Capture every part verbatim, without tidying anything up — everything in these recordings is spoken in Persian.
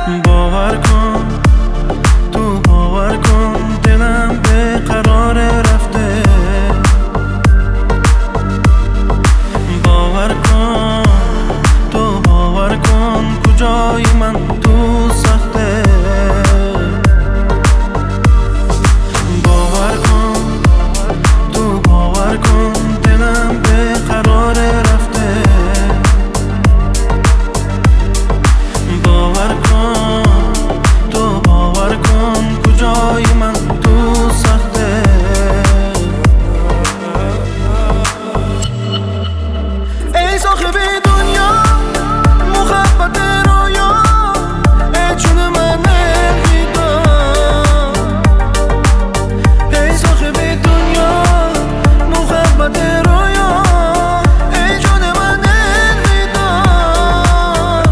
باور کن، تو باور کن دلم به قرار رفته. باور کن، تو باور کن کجای من تو سخته. باور کن، تو باور کن دلم به قرار رفته. باور کن، تو باور کن کجای من تو سخته. ای صاحب دنیا محبت رویا، ای جون من نمیدان. ای صاحب دنیا محبت رویا، ای جون من نمیدان.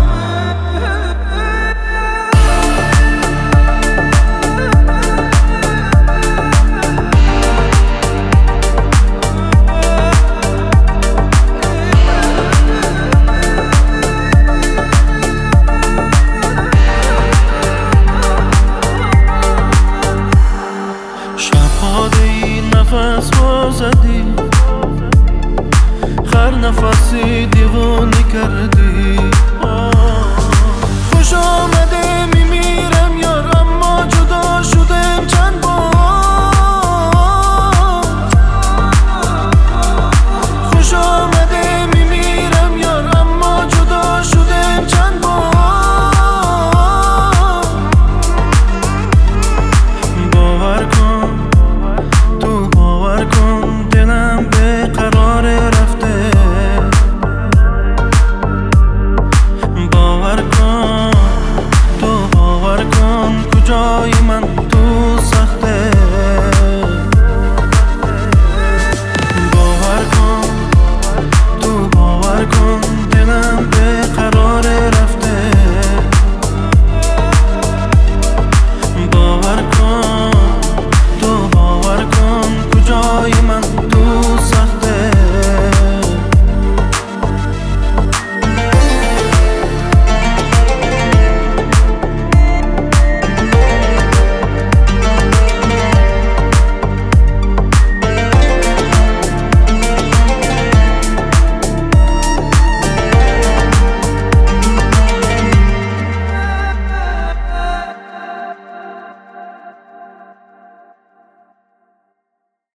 شب‌ها دی نفس بازدی، هر نفسی دیوانه کردی.